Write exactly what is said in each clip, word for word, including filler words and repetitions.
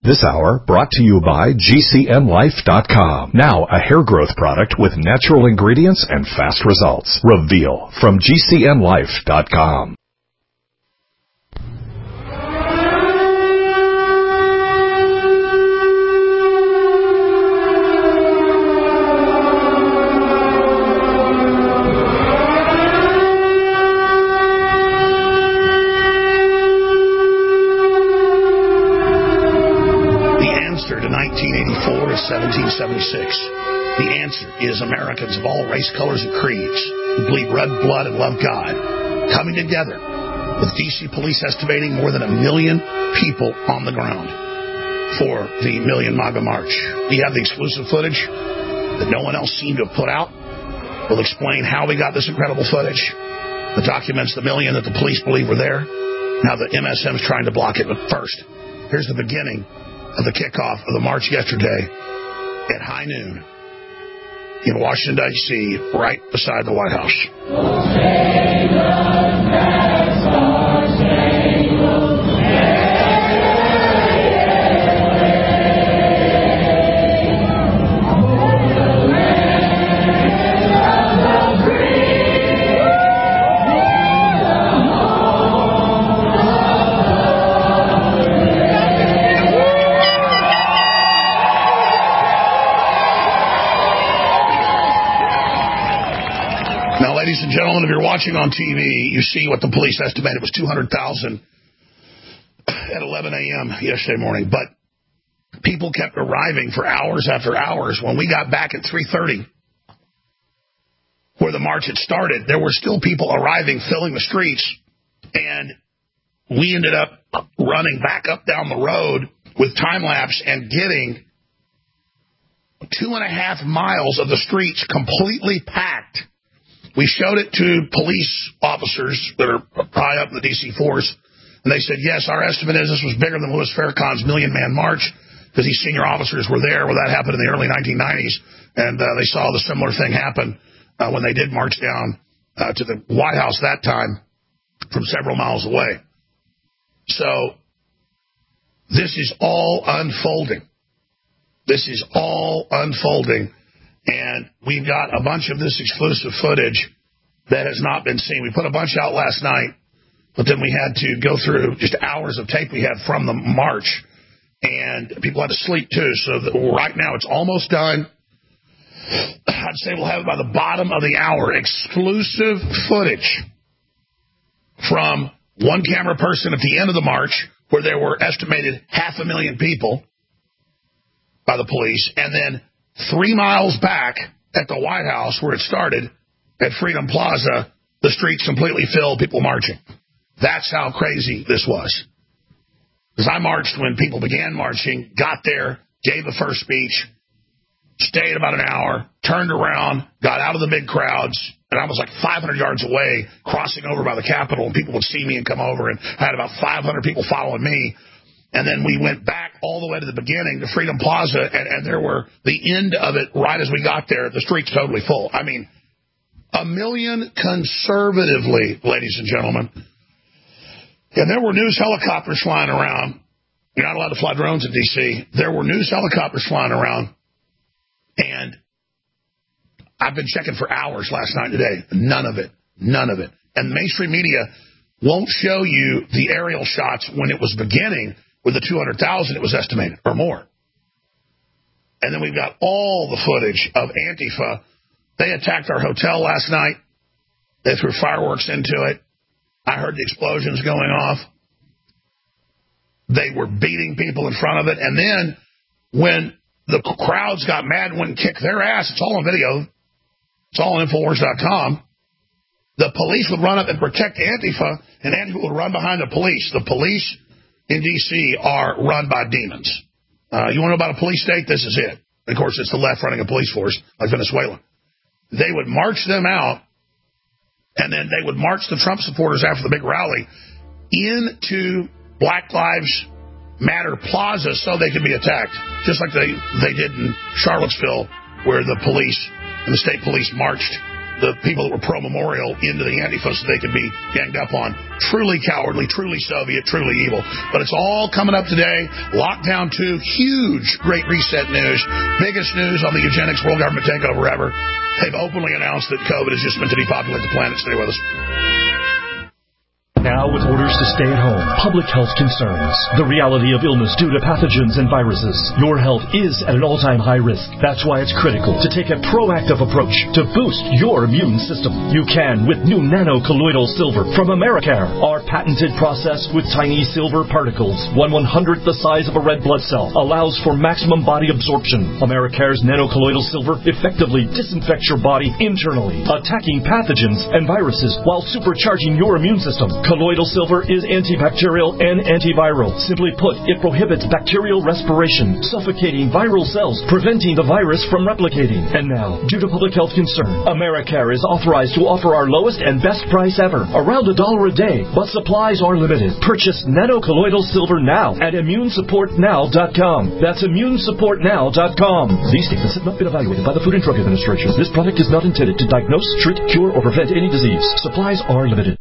This hour brought to you by G C N Life dot com. Now a hair growth product with natural ingredients and fast results. Reveal from G C N Life dot com. seventeen seventy-six. The answer is Americans of all race, colors, and creeds who bleed red blood and love God coming together with D C police estimating more than a million people on the ground for the Million MAGA March. We have the exclusive footage that no one else seemed to have put out. We'll explain how we got this incredible footage. The documents the million that the police believe were there. Now the M S M's trying to block it. But first, here's the beginning of the kickoff of the march yesterday at high noon in Washington, D C, right beside the White House. Ladies and gentlemen, if you're watching on T V, you see what the police estimated was two hundred thousand at eleven a.m. yesterday morning. But people kept arriving for hours after hours. When we got back at three thirty, where the march had started, there were still people arriving, filling the streets. And we ended up running back up down the road with time-lapse and getting two and a half miles of the streets completely packed. We showed it to police officers that are high up in the D C force, and they said, yes, our estimate is this was bigger than Louis Farrakhan's Million Man March, because these senior officers were there when that happened in the early nineteen nineties, and uh, they saw the similar thing happen uh, when they did march down uh, to the White House that time from several miles away. So this is all unfolding. This is all unfolding. And we've got a bunch of this exclusive footage that has not been seen. We put a bunch out last night, but then we had to go through just hours of tape we had from the march. And people had to sleep, too. So that right now it's almost done. I'd say we'll have it by the bottom of the hour. Exclusive footage from one camera person at the end of the march, where there were estimated half a million people by the police, and then Three miles back at the White House, where it started, at Freedom Plaza, the streets completely filled, people marching. That's how crazy this was. Because I marched when people began marching, got there, gave the first speech, stayed about an hour, turned around, got out of the big crowds, and I was like five hundred yards away, crossing over by the Capitol, and people would see me and come over, and I had about five hundred people following me. And then we went back all the way to the beginning to Freedom Plaza, and, and there were the end of it right as we got there. The street's totally full. I mean, a million conservatively, ladies and gentlemen. And there were news helicopters flying around. You're not allowed to fly drones in D C. There were news helicopters flying around. And I've been checking for hours last night and today. None of it. None of it. And mainstream media won't show you the aerial shots when it was beginning. With the two hundred thousand, it was estimated, or more. And then we've got all the footage of Antifa. They attacked our hotel last night. They threw fireworks into it. I heard the explosions going off. They were beating people in front of it. And then when the crowds got mad and wouldn't kick their ass, it's all on video. It's all on Infowars dot com. The police would run up and protect Antifa, and Antifa would run behind the police. The police in D C are run by demons. Uh, you want to know about a police state? This is it. Of course, it's the left running a police force, like Venezuela. They would march them out, and then they would march the Trump supporters after the big rally into Black Lives Matter Plaza so they could be attacked, just like they, they did in Charlottesville, where the police and the state police marched the people that were pro-Memorial into the Antifa so they could be ganged up on. Truly cowardly, truly Soviet, truly evil. But it's all coming up today. Lockdown two, huge Great Reset news. Biggest news on the eugenics world government takeover ever. They've openly announced that COVID is just meant to depopulate the planet. Stay with us. Now, with orders to stay at home, public health concerns, the reality of illness due to pathogens and viruses, your health is at an all-time high risk. That's why it's critical to take a proactive approach to boost your immune system. You can with new nano-colloidal silver from Americare. Our patented process with tiny silver particles, one one-hundredth the size of a red blood cell, allows for maximum body absorption. Americare's nano-colloidal silver effectively disinfects your body internally, attacking pathogens and viruses while supercharging your immune system. Colloidal silver is antibacterial and antiviral. Simply put, it prohibits bacterial respiration, suffocating viral cells, preventing the virus from replicating. And now, due to public health concern, Americare is authorized to offer our lowest and best price ever, around a dollar a day, but supplies are limited. Purchase nano-colloidal silver now at immune support now dot com. That's immune support now dot com. These statements have not been evaluated by the Food and Drug Administration. This product is not intended to diagnose, treat, cure, or prevent any disease. Supplies are limited.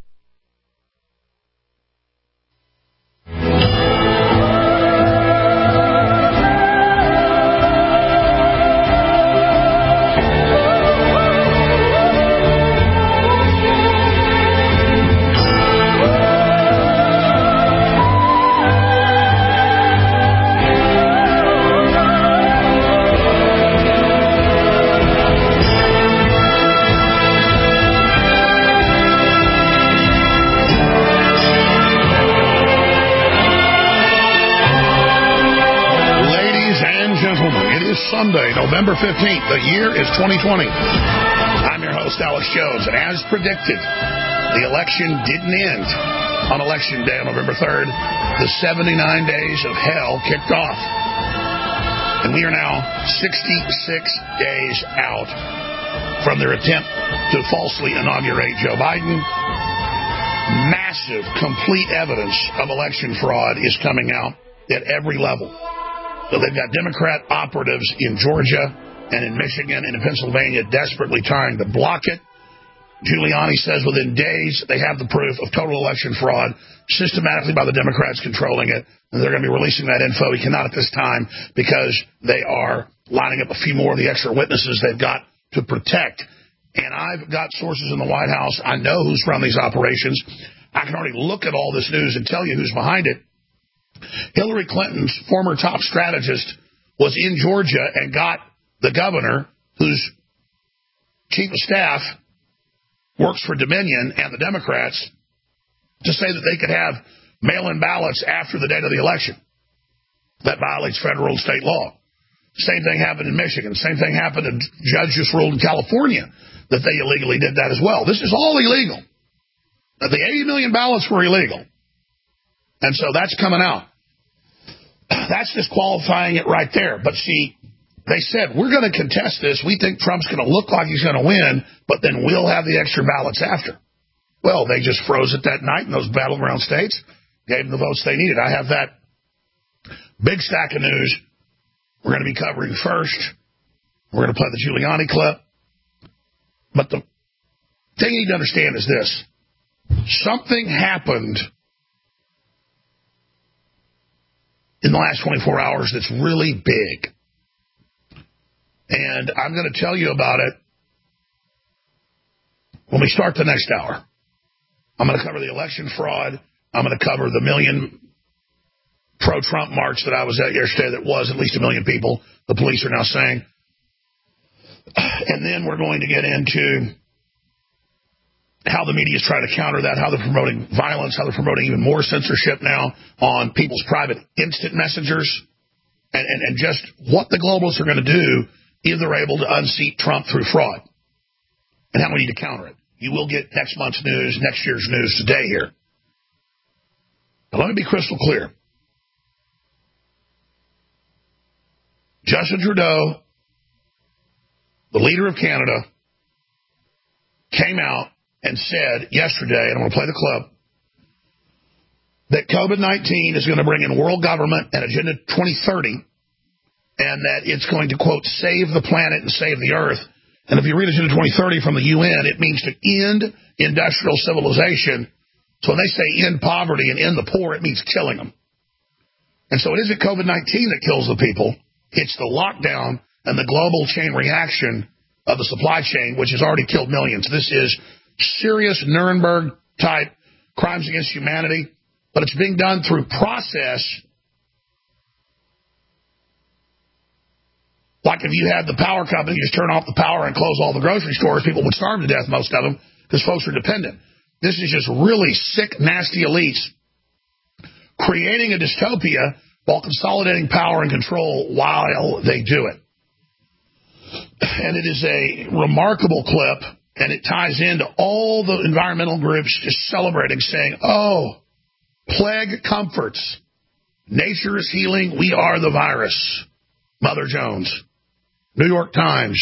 November fifteenth, the year is twenty twenty. I'm your host, Alex Jones, and as predicted, the election didn't end on Election Day on November third. The seventy-nine days of hell kicked off. And we are now sixty-six days out from their attempt to falsely inaugurate Joe Biden. Massive, complete evidence of election fraud is coming out at every level. So they've got Democrat operatives in Georgia and in Michigan and in Pennsylvania desperately trying to block it. Giuliani says within days they have the proof of total election fraud systematically by the Democrats controlling it. And they're going to be releasing that info. He cannot at this time because they are lining up a few more of the extra witnesses they've got to protect. And I've got sources in the White House. I know who's run these operations. I can already look at all this news and tell you who's behind it. Hillary Clinton's former top strategist was in Georgia and got the governor, whose chief of staff works for Dominion and the Democrats, to say that they could have mail-in ballots after the date of the election. That violates federal and state law. Same thing happened in Michigan. Same thing happened. A judge just ruled in California that they illegally did that as well. This is all illegal. The eighty million ballots were illegal. And so that's coming out. That's disqualifying it right there. But see, they said, we're going to contest this. We think Trump's going to look like he's going to win, but then we'll have the extra ballots after. Well, they just froze it that night in those battleground states, gave them the votes they needed. I have that big stack of news we're going to be covering first. We're going to play the Giuliani clip. But the thing you need to understand is this. Something happened in the last twenty-four hours that's really big. And I'm going to tell you about it when we start the next hour. I'm going to cover the election fraud. I'm going to cover the million pro-Trump march that I was at yesterday that was at least a million people, the police are now saying. And then we're going to get into how the media is trying to counter that, how they're promoting violence, how they're promoting even more censorship now on people's private instant messengers, and, and, and just what the globalists are going to do if they're able to unseat Trump through fraud, and how we need to counter it. You will get next month's news, next year's news today here. Now, let me be crystal clear. Justin Trudeau, the leader of Canada, came out and said yesterday, and I'm going to play the clip, that COVID nineteen is going to bring in world government and Agenda twenty thirty, and that it's going to, quote, save the planet and save the earth. And if you read Agenda twenty thirty from the U N, it means to end industrial civilization. So when they say end poverty and end the poor, it means killing them. And so it isn't COVID nineteen that kills the people. It's the lockdown and the global chain reaction of the supply chain, which has already killed millions. This is serious Nuremberg-type crimes against humanity, but it's being done through process. Like if you had the power company, you just turn off the power and close all the grocery stores, people would starve to death, most of them, because folks are dependent. This is just really sick, nasty elites creating a dystopia while consolidating power and control while they do it. And it is a remarkable clip, and it ties into all the environmental groups just celebrating, saying, oh, plague comforts. Nature is healing. We are the virus. Mother Jones. New York Times.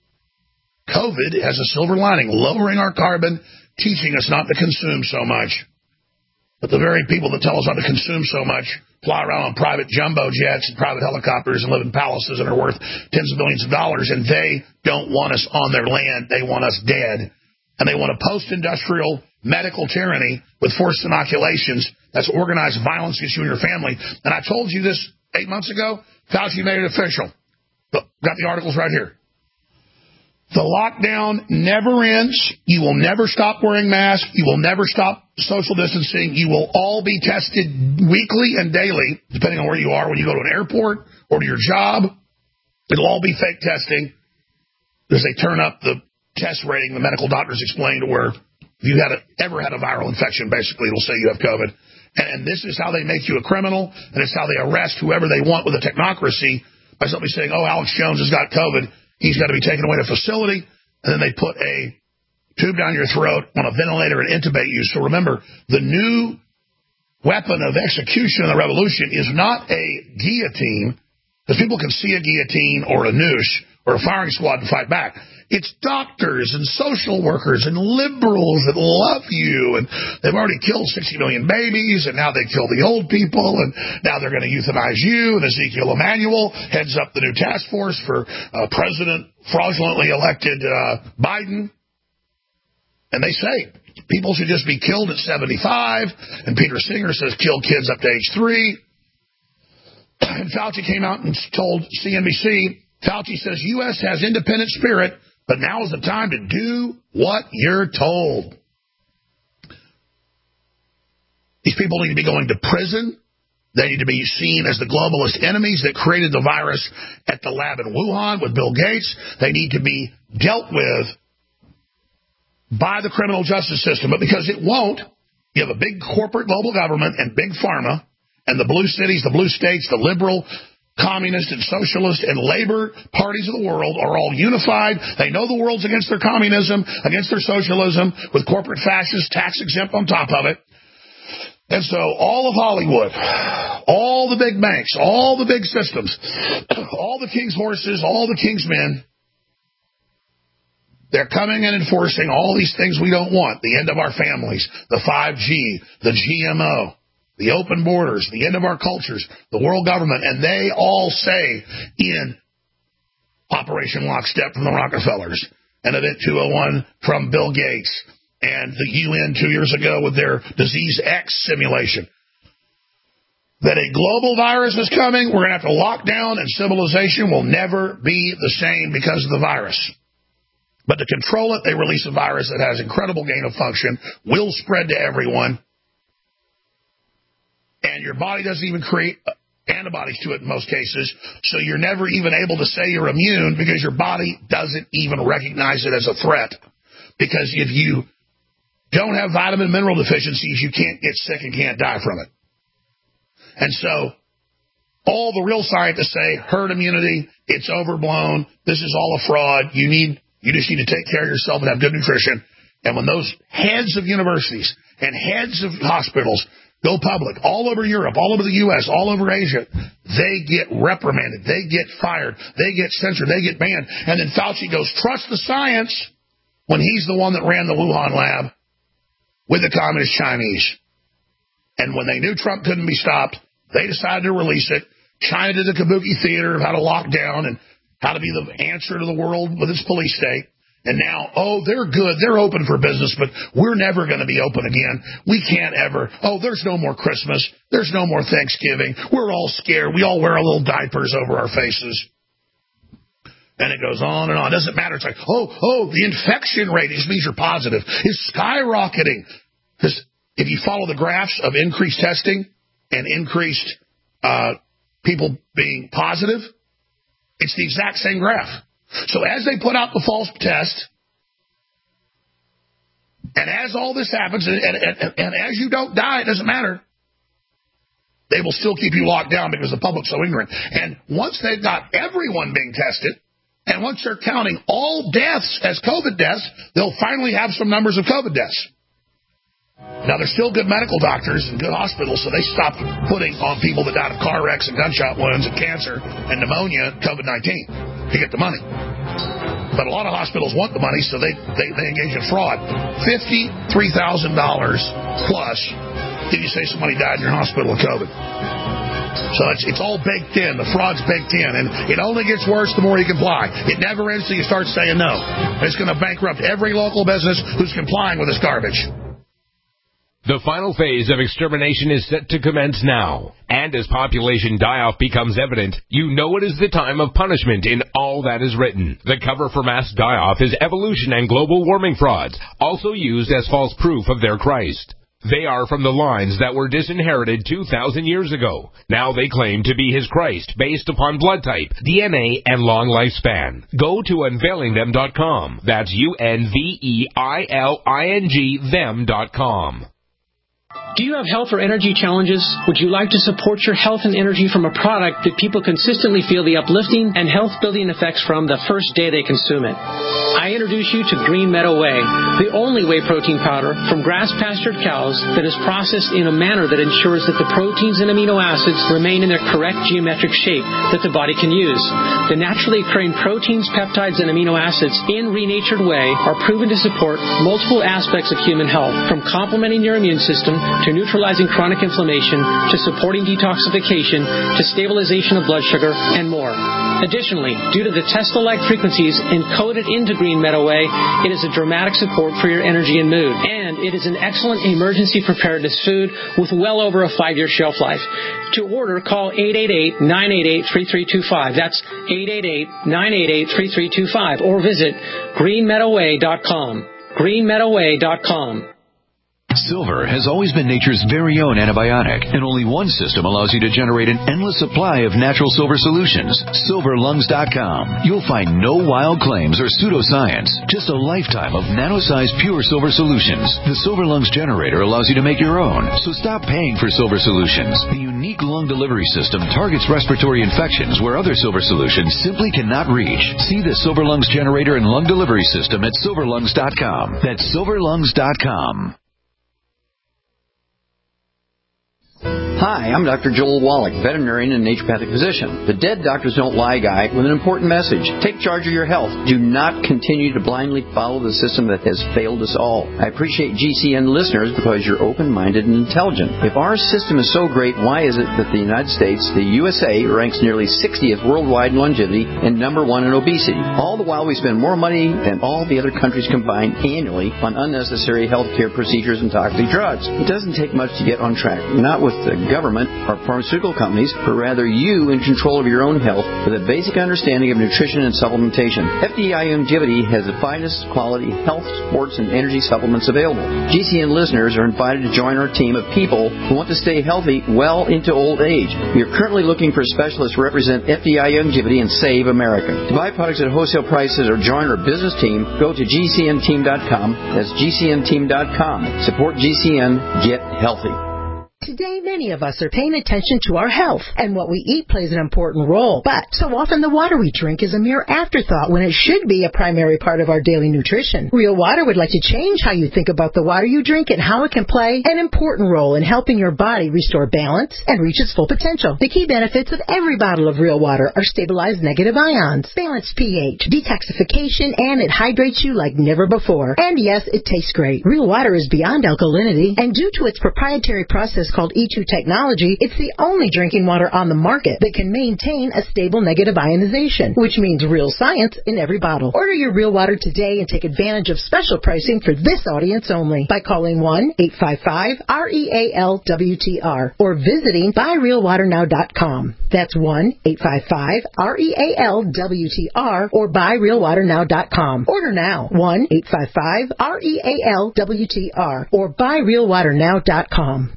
COVID has a silver lining, lowering our carbon, teaching us not to consume so much. But the very people that tell us not to consume so much fly around on private jumbo jets and private helicopters and live in palaces that are worth tens of billions of dollars, and they don't want us on their land. They want us dead. And they want a post-industrial medical tyranny with forced inoculations that's organized violence against you and your family. And I told you this eight months ago. Fauci made it official. Got the articles right here. The lockdown never ends. You will never stop wearing masks. You will never stop social distancing. You will all be tested weekly and daily, depending on where you are, when you go to an airport or to your job. It'll all be fake testing because they turn up the test rating, the medical doctors explain, to where if you had a, ever had a viral infection, basically, it'll say you have COVID. And, and this is how they make you a criminal, and it's how they arrest whoever they want with a technocracy by somebody saying, oh, Alex Jones has got COVID. He's got to be taken away to a facility, and then they put a tube down your throat on a ventilator and intubate you. So remember, the new weapon of execution in the revolution is not a guillotine, because people can see a guillotine or a noose or a firing squad to fight back. It's doctors and social workers and liberals that love you, and they've already killed sixty million babies, and now they kill the old people, and now they're going to euthanize you. And Ezekiel Emanuel heads up the new task force for uh, President fraudulently elected uh, Biden. And they say people should just be killed at seventy-five, and Peter Singer says kill kids up to age three. And Fauci came out and told C N B C, Fauci says U S has independent spirit, but now is the time to do what you're told. These people need to be going to prison. They need to be seen as the globalist enemies that created the virus at the lab in Wuhan with Bill Gates. They need to be dealt with by the criminal justice system. But because it won't, you have a big corporate global government and big pharma, and the blue cities, the blue states, the liberal communist and socialist and labor parties of the world are all unified. They know the world's against their communism, against their socialism, with corporate fascists, tax exempt on top of it. And so all of Hollywood, all the big banks, all the big systems, all the king's horses, all the king's men, they're coming and enforcing all these things we don't want. The end of our families, the five G, the G M O, the open borders, the end of our cultures, the world government, and they all say in Operation Lockstep from the Rockefellers, and Event two oh one from Bill Gates, and the U N two years ago with their Disease X simulation, that a global virus is coming. We're going to have to lock down, and civilization will never be the same because of the virus. But to control it, they release a virus that has incredible gain of function, will spread to everyone, and your body doesn't even create antibodies to it in most cases, so you're never even able to say you're immune because your body doesn't even recognize it as a threat. Because if you don't have vitamin and mineral deficiencies, you can't get sick and can't die from it. And so all the real scientists say herd immunity, it's overblown, this is all a fraud, you need you just need to take care of yourself and have good nutrition. And when those heads of universities and heads of hospitals go public all over Europe, all over the U S, all over Asia, they get reprimanded, they get fired, they get censored, they get banned. And then Fauci goes, trust the science, when he's the one that ran the Wuhan lab with the communist Chinese. And when they knew Trump couldn't be stopped, they decided to release it. China did the Kabuki theater of how to lock down and how to be the answer to the world with its police state. And now, oh, they're good. They're open for business, but we're never going to be open again. We can't ever. Oh, there's no more Christmas. There's no more Thanksgiving. We're all scared. We all wear our little diapers over our faces. And it goes on and on. It doesn't matter. It's like, oh, oh, the infection rate, it just means you're positive, is skyrocketing. Because if you follow the graphs of increased testing and increased uh, people being positive, it's the exact same graph. So as they put out the false test, and as all this happens, and, and, and, and as you don't die, it doesn't matter. They will still keep you locked down because the public's so ignorant. And once they've got everyone being tested, and once they're counting all deaths as COVID deaths, they'll finally have some numbers of COVID deaths. Now, there's still good medical doctors and good hospitals, so they stopped putting on people that died of car wrecks and gunshot wounds and cancer and pneumonia COVID nineteen to get the money. But a lot of hospitals want the money, so they, they, they engage in fraud. fifty-three thousand dollars plus if you say somebody died in your hospital of COVID. So it's, it's all baked in. The fraud's baked in. And it only gets worse the more you comply. It never ends until you start saying no. It's going to bankrupt every local business who's complying with this garbage. The final phase of extermination is set to commence now. And as population die-off becomes evident, you know it is the time of punishment in all that is written. The cover for mass die-off is evolution and global warming frauds, also used as false proof of their Christ. They are from the lines that were disinherited two thousand years ago. Now they claim to be his Christ based upon blood type, D N A, and long lifespan. Go to unveiling them dot com. That's U N V E I L I N G them dot com. Do you have health or energy challenges? Would you like to support your health and energy from a product that people consistently feel the uplifting and health-building effects from the first day they consume it? I introduce you to Green Meadow Whey, the only whey protein powder from grass-pastured cows that is processed in a manner that ensures that the proteins and amino acids remain in their correct geometric shape that the body can use. The naturally occurring proteins, peptides, and amino acids in renatured whey are proven to support multiple aspects of human health, from complementing your immune system to neutralizing chronic inflammation, to supporting detoxification, to stabilization of blood sugar, and more. Additionally, due to the Tesla-like frequencies encoded into Green Meadow Whey, it is a dramatic support for your energy and mood. And it is an excellent emergency preparedness food with well over a five-year shelf life. To order, call eight eight eight, nine eight eight, three three two five. That's eight eight eight, nine eight eight, three three two five. Or visit green meadow way dot com. green meadow way dot com. Silver has always been nature's very own antibiotic, and only one system allows you to generate an endless supply of natural silver solutions. silver lungs dot com. You'll find no wild claims or pseudoscience, just a lifetime of nano-sized pure silver solutions. The Silver Lungs generator allows you to make your own, so stop paying for silver solutions. The unique lung delivery system targets respiratory infections where other silver solutions simply cannot reach. See the Silver Lungs generator and lung delivery system at silver lungs dot com. That's silver lungs dot com. Hi, I'm Doctor Joel Wallach, veterinarian and naturopathic physician. The Dead Doctors Don't Lie guy with an important message. Take charge of your health. Do not continue to blindly follow the system that has failed us all. I appreciate G C N listeners because you're open-minded and intelligent. If our system is so great, why is it that the United States, the U S A, ranks nearly sixtieth worldwide in longevity and number one in obesity? All the while we spend more money than all the other countries combined annually on unnecessary health care procedures and toxic drugs. It doesn't take much to get on track. Not with the government or pharmaceutical companies, but rather you in control of your own health with a basic understanding of nutrition and supplementation. F D I Longevity has the finest quality health, sports, and energy supplements available. G C N listeners are invited to join our team of people who want to stay healthy well into old age. We are currently looking for specialists to represent F D I Longevity and Save America. To buy products at wholesale prices or join our business team, go to G C N team dot com. That's G C N team dot com. Support G C N. Get healthy. Today, many of us are paying attention to our health, and what we eat plays an important role. But so often the water we drink is a mere afterthought when it should be a primary part of our daily nutrition. Real Water would like to change how you think about the water you drink and how it can play an important role in helping your body restore balance and reach its full potential. The key benefits of every bottle of Real Water are stabilized negative ions, balanced pH, detoxification, and it hydrates you like never before. And yes, it tastes great. Real Water is beyond alkalinity, and due to its proprietary process called E two technology, it's the only drinking water on the market that can maintain a stable negative ionization, which means real science in every bottle. Order your Real Water today and take advantage of special pricing for this audience only by calling one eight five five R E A L W T R or visiting buy real water now dot com. That's one eight five five R E A L W T R or buy real water now dot com. Order now, one eight five five R E A L W T R or buy real water now dot com.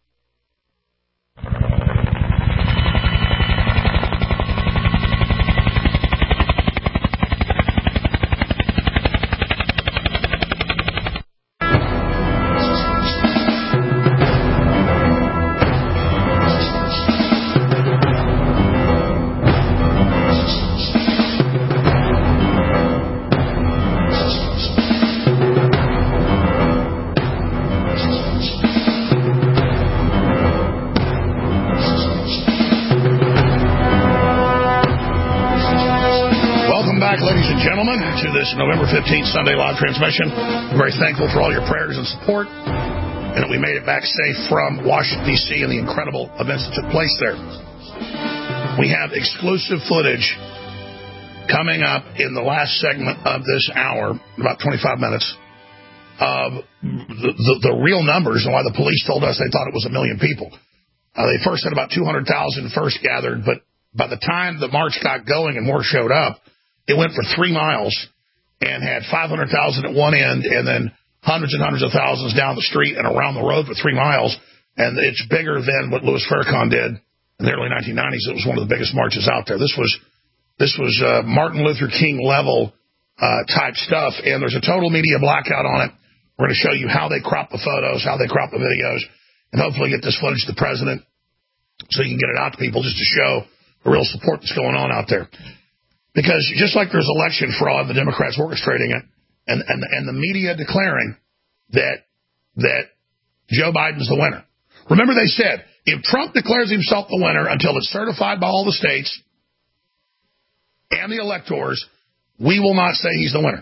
To this November fifteenth Sunday live transmission. I'm very thankful for all your prayers and support, and that we made it back safe from Washington, D C and the incredible events that took place there. We have exclusive footage coming up in the last segment of this hour, about twenty-five minutes, of the, the, the real numbers and why the police told us they thought it was a million people. Uh, they first said about two hundred thousand first gathered, but by the time the march got going and more showed up, it went for three miles and had five hundred thousand at one end and then hundreds and hundreds of thousands down the street and around the road for three miles. And it's bigger than what Louis Farrakhan did in the early nineteen nineties. It was one of the biggest marches out there. This was this was uh, Martin Luther King level uh, type stuff. And there's a total media blackout on it. We're going to show you how they crop the photos, how they crop the videos, and hopefully get this footage to the president so you can get it out to people just to show the real support that's going on out there. Because just like there's election fraud, the Democrats orchestrating it, and, and, and the media declaring that that Joe Biden's the winner. Remember they said, if Trump declares himself the winner until it's certified by all the states and the electors, we will not say he's the winner.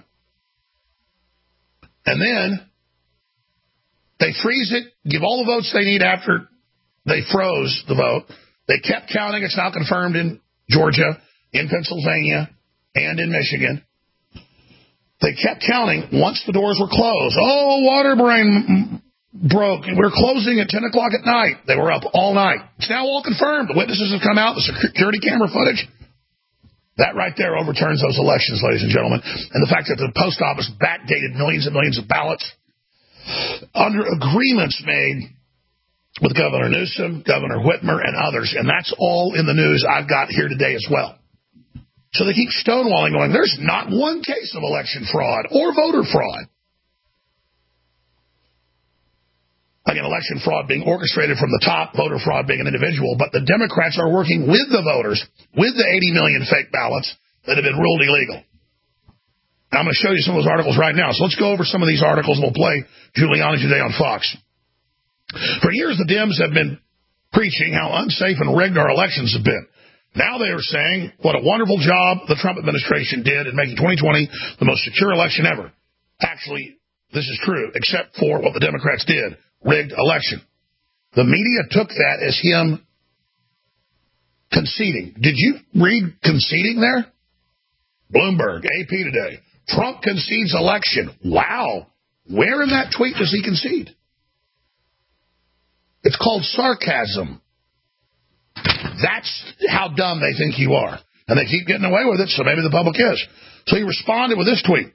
And then they freeze it, give all the votes they need after they froze the vote. They kept counting. It's now confirmed in Georgia, in Pennsylvania, and in Michigan. They kept counting once the doors were closed. Oh, water brain broke. We're closing at ten o'clock at night. They were up all night. It's now all confirmed. The witnesses have come out, the security camera footage. That right there overturns those elections, ladies and gentlemen. And the fact that the post office backdated millions and millions of ballots under agreements made with Governor Newsom, Governor Whitmer, and others. And that's all in the news I've got here today as well. So they keep stonewalling, going, there's not one case of election fraud or voter fraud. Again, election fraud being orchestrated from the top, voter fraud being an individual, but the Democrats are working with the voters, with the eighty million fake ballots that have been ruled illegal. And I'm going to show you some of those articles right now. So let's go over some of these articles, and we'll play Giuliani today on Fox. For years, the Dems have been preaching how unsafe and rigged our elections have been. Now they are saying what a wonderful job the Trump administration did in making twenty twenty the most secure election ever. Actually, this is true, except for what the Democrats did. Rigged election. The media took that as him conceding. Did you read conceding there? Bloomberg, A P today. Trump concedes election. Wow. Where in that tweet does he concede? It's called sarcasm. That's how dumb they think you are. And they keep getting away with it, so maybe the public is. So he responded with this tweet.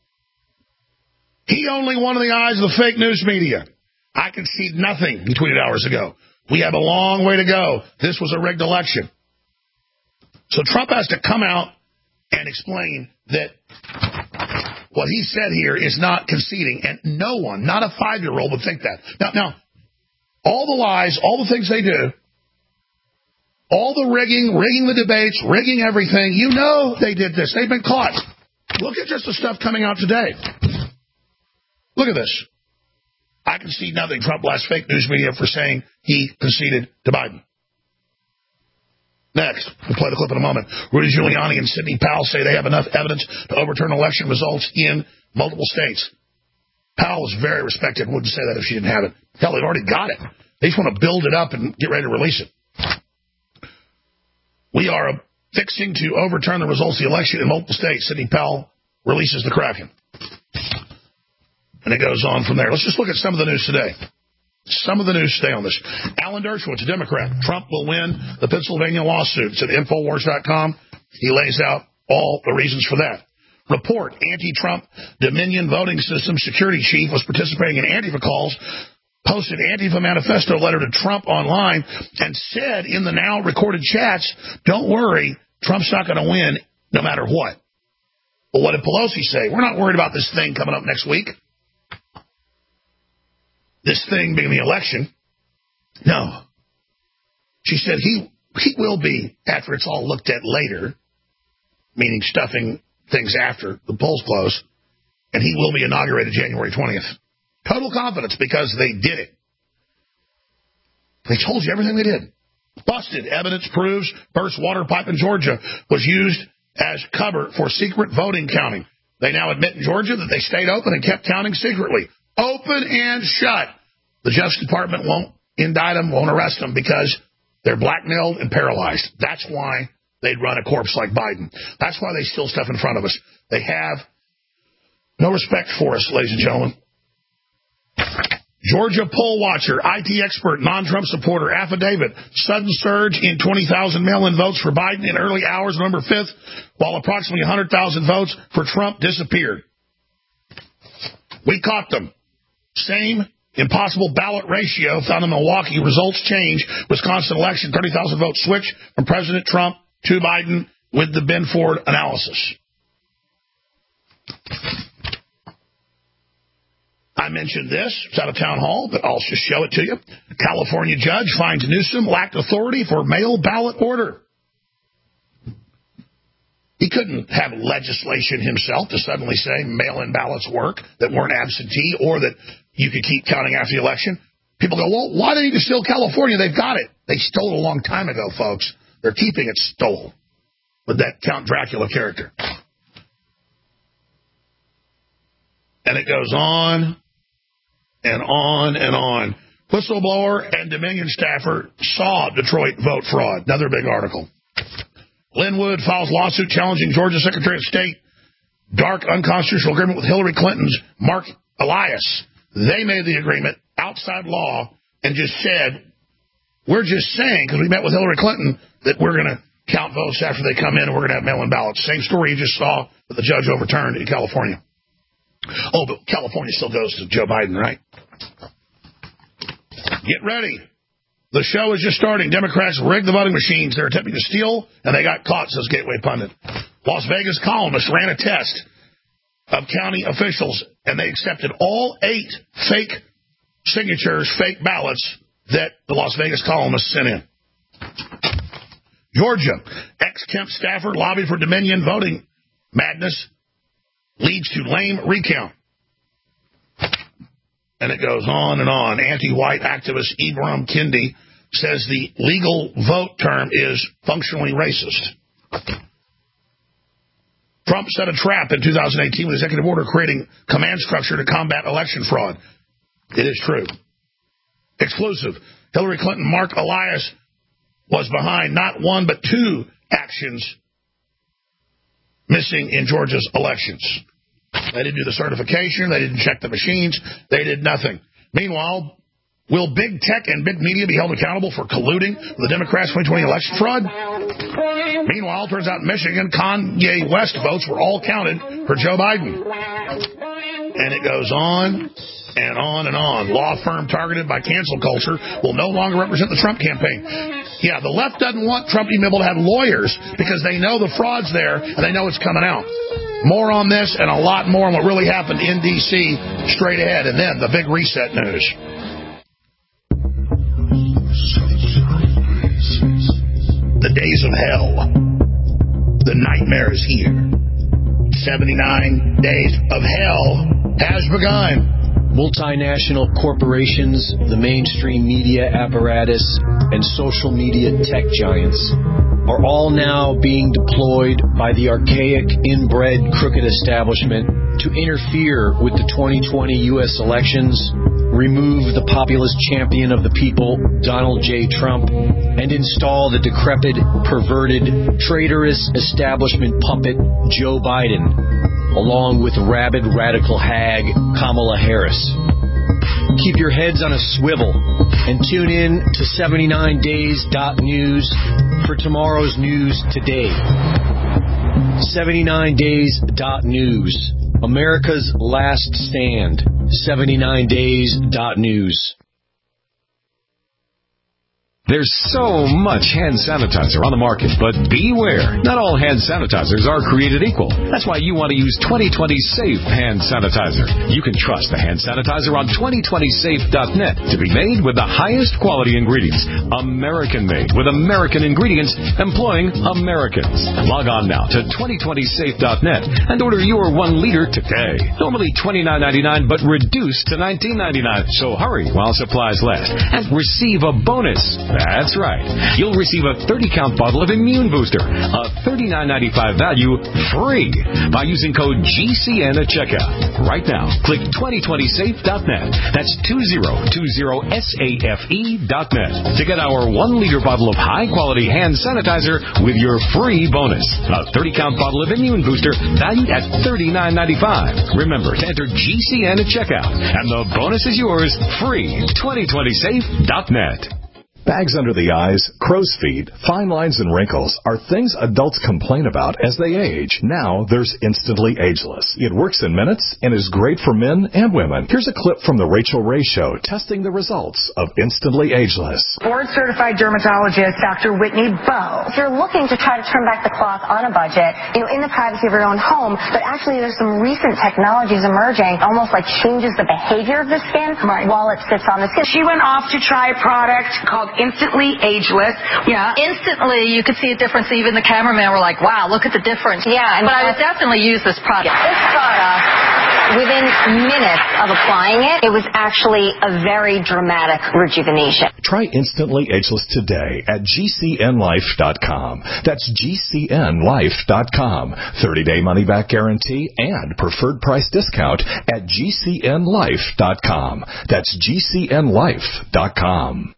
He only won in the eyes of the fake news media. I concede nothing, he tweeted hours ago. We have a long way to go. This was a rigged election. So Trump has to come out and explain that what he said here is not conceding, and no one, not a five-year-old, would think that. Now, now, all the lies, all the things they do, all the rigging, rigging the debates, rigging everything, you know they did this. They've been caught. Look at just the stuff coming out today. Look at this. I concede nothing. Trump blasts fake news media for saying he conceded to Biden. Next, we'll play the clip in a moment. Rudy Giuliani and Sidney Powell say they have enough evidence to overturn election results in multiple states. Powell was very respected. Wouldn't say that if she didn't have it. Hell, they've already got it. They just want to build it up and get ready to release it. We are fixing to overturn the results of the election in multiple states. Sidney Powell releases the Kraken. And it goes on from there. Let's just look at some of the news today. Some of the news today on this. Alan Dershowitz, a Democrat. Trump will win the Pennsylvania lawsuit. It's at Infowars dot com. He lays out all the reasons for that. Report, anti-Trump Dominion voting system security chief was participating in Antifa calls, posted Antifa manifesto letter to Trump online, and said in the now recorded chats, don't worry, Trump's not going to win no matter what. Well, what did Pelosi say? We're not worried about this thing coming up next week. This thing being the election. No. She said he he will be, after it's all looked at later, meaning stuffing things after the polls close, and he will be inaugurated January twentieth. Total confidence because they did it. They told you everything they did. Busted. Evidence proves burst water pipe in Georgia was used as cover for secret voting counting. They now admit in Georgia that they stayed open and kept counting secretly. Open and shut. The Justice Department won't indict them, won't arrest them because they're blackmailed and paralyzed. That's why they'd run a corpse like Biden. That's why they steal stuff in front of us. They have no respect for us, ladies and gentlemen. Georgia poll watcher, I T expert, non-Trump supporter, affidavit, sudden surge in twenty thousand mail-in votes for Biden in early hours, November fifth, while approximately one hundred thousand votes for Trump disappeared. We caught them. Same impossible ballot ratio found in Milwaukee. Results change. Wisconsin election, thirty thousand votes switch from President Trump to Biden with the Ben Ford analysis. I mentioned this. It's out of town hall, but I'll just show it to you. A California judge finds Newsom lacked authority for mail ballot order. He couldn't have legislation himself to suddenly say mail-in ballots work that weren't absentee or that you could keep counting after the election. People go, well, why do they need to steal California? They've got it. They stole it a long time ago, folks. They're keeping it stole with that Count Dracula character. And it goes on and on and on. Whistleblower and Dominion staffer saw Detroit vote fraud. Another big article. Linwood files lawsuit challenging Georgia Secretary of State. Dark unconstitutional agreement with Hillary Clinton's Mark Elias. They made the agreement outside law and just said, we're just saying, because we met with Hillary Clinton, that we're going to count votes after they come in and we're going to have mail-in ballots. Same story you just saw that the judge overturned in California. Oh, but California still goes to Joe Biden, right? Get ready. The show is just starting. Democrats rigged the voting machines. They're attempting to steal, and they got caught, says Gateway Pundit. Las Vegas columnists ran a test of county officials, and they accepted all eight fake signatures, fake ballots that the Las Vegas columnists sent in. Georgia, ex-Kemp staffer lobbied for Dominion voting madness leads to lame recount. And it goes on and on. Anti-white activist Ibram Kendi says the legal vote term is functionally racist. Trump set a trap in two thousand eighteen with executive order creating command structure to combat election fraud. It is true. Exclusive. Hillary Clinton, Mark Elias was behind not one but two actions missing in Georgia's elections. They didn't do the certification. They didn't check the machines. They did nothing. Meanwhile, will big tech and big media be held accountable for colluding with the Democrats' twenty twenty election fraud? Meanwhile, it turns out in Michigan, Kanye West votes were all counted for Joe Biden. And it goes on and on and on. Law firm targeted by cancel culture will no longer represent the Trump campaign. Yeah, the left doesn't want Trump to be able to have lawyers because they know the fraud's there and they know it's coming out. More on this and a lot more on what really happened in D C straight ahead. And then the big reset news. The days of hell. The nightmare is here. seventy-nine days of hell has begun. Multinational corporations, the mainstream media apparatus, and social media tech giants are all now being deployed by the archaic, inbred, crooked establishment to interfere with the twenty twenty U S elections, remove the populist champion of the people, Donald J. Trump, and install the decrepit, perverted, traitorous establishment puppet, Joe Biden, along with rabid radical hag, Kamala Harris. Keep your heads on a swivel and tune in to seventy-nine days dot news for tomorrow's news today. seventy-nine days dot news, America's last stand. seventy-nine days dot news. There's so much hand sanitizer on the market, but beware. Not all hand sanitizers are created equal. That's why you want to use twenty twenty Safe Hand Sanitizer. You can trust the hand sanitizer on twenty twenty safe dot net to be made with the highest quality ingredients. American-made with American ingredients employing Americans. Log on now to twenty twenty safe dot net and order your one liter today. Normally twenty-nine ninety-nine, but reduced to nineteen ninety-nine. So hurry while supplies last and receive a bonus. That's right. You'll receive a thirty count bottle of Immune Booster, a thirty-nine ninety-five value, free by using code G C N at checkout. Right now, click twenty twenty safe dot net. That's twenty twenty safe dot net to get our one liter bottle of high-quality hand sanitizer with your free bonus. A thirty count bottle of Immune Booster valued at thirty-nine ninety-five. Remember to enter G C N at checkout, and the bonus is yours free. twenty twenty safe dot net. Bags under the eyes, crow's feet, fine lines, and wrinkles are things adults complain about as they age. Now there's Instantly Ageless. It works in minutes and is great for men and women. Here's a clip from the Rachel Ray Show testing the results of Instantly Ageless. Board-certified dermatologist Doctor Whitney Bowe. If you're looking to try to turn back the clock on a budget, you know, in the privacy of your own home, but actually there's some recent technologies emerging, almost like changes the behavior of the skin right. while it sits on the skin. She went off to try a product called Instantly Ageless. Yeah. Instantly, you could see a difference. Even the cameraman were like, wow, look at the difference. Yeah. I mean, but I would definitely use this product. This product, within minutes of applying it, it was actually a very dramatic rejuvenation. Try Instantly Ageless today at G C N life dot com. That's G C N life dot com. thirty day money-back guarantee and preferred price discount at G C N life dot com. That's G C N life dot com.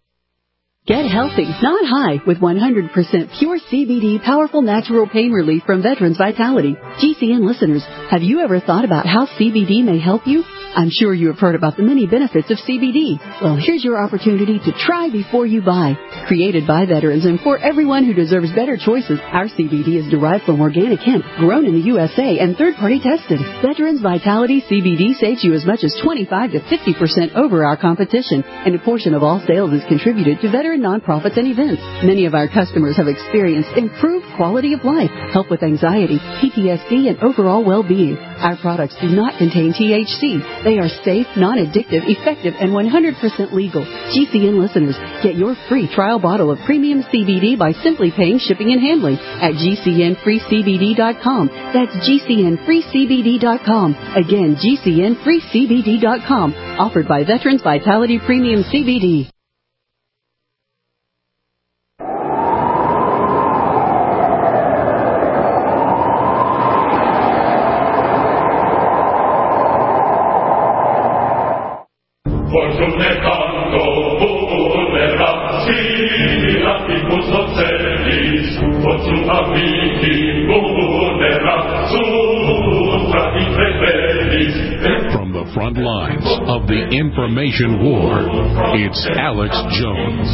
Get healthy, not high, with one hundred percent pure C B D powerful natural pain relief from Veterans Vitality. G C N listeners, have you ever thought about how C B D may help you? I'm sure you have heard about the many benefits of C B D. Well, here's your opportunity to try before you buy. Created by veterans and for everyone who deserves better choices, our C B D is derived from organic hemp, grown in the U S A and third-party tested. Veterans Vitality C B D saves you as much as twenty-five to fifty percent over our competition, and a portion of all sales is contributed to veteran nonprofits and events. Many of our customers have experienced improved quality of life, help with anxiety, P T S D, and overall well-being. Our products do not contain T H C. They are safe, non-addictive, effective, and one hundred percent legal. G C N listeners, get your free trial bottle of premium C B D by simply paying shipping and handling at G C N free C B D dot com. That's G C N free C B D dot com. Again, G C N free C B D dot com. Offered by Veterans Vitality Premium C B D. From the front lines of the information war, it's Alex Jones.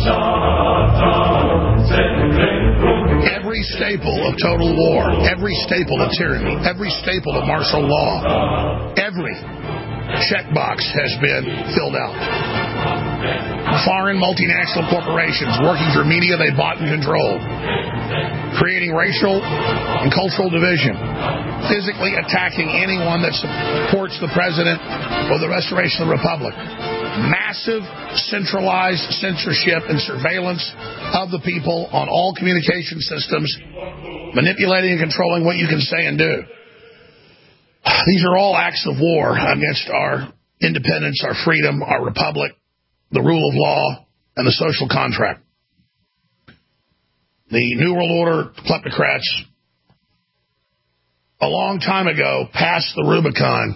Every staple of total war, every staple of tyranny, every staple of martial law, every checkbox has been filled out. Foreign multinational corporations working through media they bought and controlled, creating racial and cultural division, physically attacking anyone that supports the president or the restoration of the republic. Massive centralized censorship and surveillance of the people on all communication systems, manipulating and controlling what you can say and do. These are all acts of war against our independence, our freedom, our republic, the rule of law, and the social contract. the New World Order kleptocrats, a long time ago, passed the Rubicon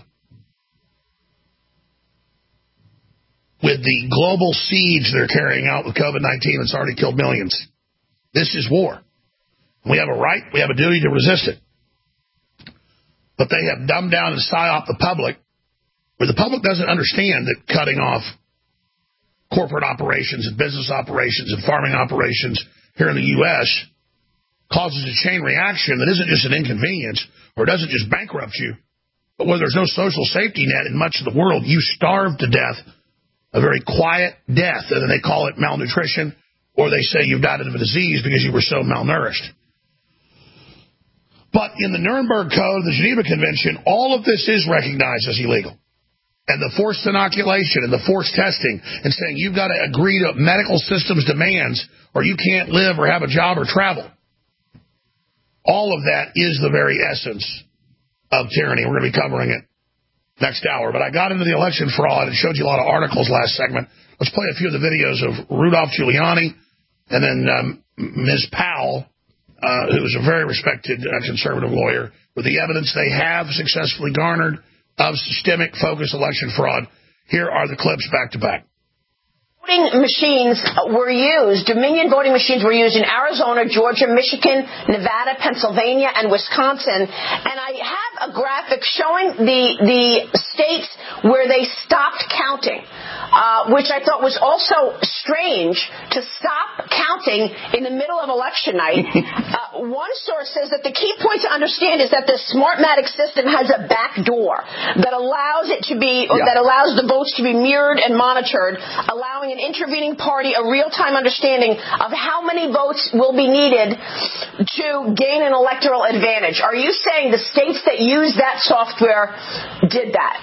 with the global siege they're carrying out with COVID nineteen that's already killed millions. This is war. We have a right, we have a duty to resist it. But they have dumbed down and psyoped the public, where the public doesn't understand that cutting off corporate operations and business operations and farming operations here in the U S causes a chain reaction that isn't just an inconvenience or doesn't just bankrupt you, but where there's no social safety net in much of the world, you starve to death, a very quiet death, and then they call it malnutrition, or they say you've died of a disease because you were so malnourished. But in the Nuremberg Code, the Geneva Convention, all of this is recognized as illegal. And the forced inoculation and the forced testing and saying you've got to agree to medical systems demands or you can't live or have a job or travel. All of that is the very essence of tyranny. We're going to be covering it next hour. But I got into the election fraud and showed you a lot of articles last segment. Let's play a few of the videos of Rudolph Giuliani and then um, Miz Powell, uh, who is a very respected uh, conservative lawyer, with the evidence they have successfully garnered of systemic focused election fraud. Here are the clips back to back. Voting machines were used, Dominion voting machines were used in Arizona, Georgia, Michigan, Nevada, Pennsylvania, and Wisconsin. And I have a graphic showing the the states where they stopped counting, uh, which I thought was also strange to stop counting in the middle of election night. uh, one source says that the key point to understand is that the Smartmatic system has a back door that allows it to be, or yeah. that allows the votes to be mirrored and monitored, allowing an intervening party a real-time understanding of how many votes will be needed to gain an electoral advantage. Are you saying the states that use that software did that?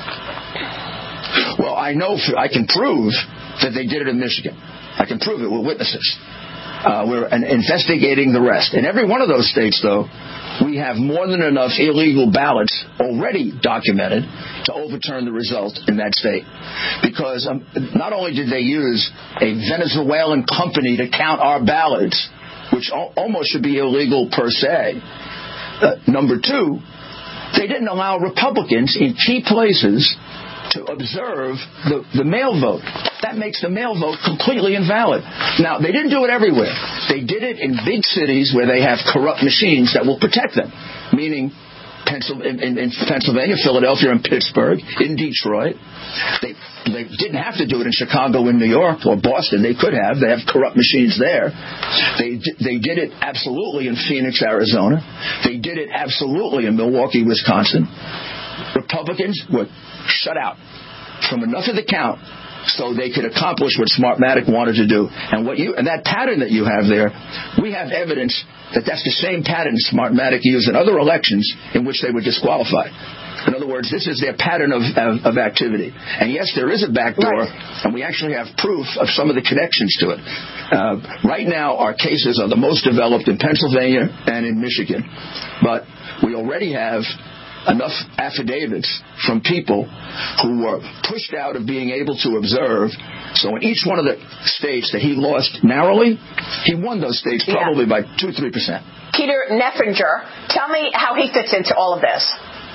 Well, I know, for, I can prove that they did it in Michigan. I can prove it with witnesses. Uh, we're an, investigating the rest. In every one of those states, though, we have more than enough illegal ballots already documented to overturn the result in that state. Because um, not only did they use a Venezuelan company to count our ballots, which al- almost should be illegal per se, uh, number two, they didn't allow Republicans in key places to observe the, the mail vote. That makes the mail vote completely invalid. Now, they didn't do it everywhere. They did it in big cities where they have corrupt machines that will protect them, meaning in, in, in Pennsylvania, Philadelphia, and Pittsburgh, in Detroit. They, they didn't have to do it in Chicago, in New York, or Boston. They could have. They have corrupt machines there. They, they did it absolutely in Phoenix, Arizona. They did it absolutely in Milwaukee, Wisconsin. Republicans were shut out from enough of the count so they could accomplish what Smartmatic wanted to do. And what you and that pattern that you have there, we have evidence that that's the same pattern Smartmatic used in other elections in which they were disqualified. In other words, this is their pattern of, of, of activity. And yes, there is a backdoor, right. And we actually have proof of some of the connections to it. Uh, right now, our cases are the most developed in Pennsylvania and in Michigan. But we already have enough affidavits from people who were pushed out of being able to observe. So in each one of the states that he lost narrowly, he won those states probably yeah. by two, three percent. Peter Neffenger, tell me how he fits into all of this.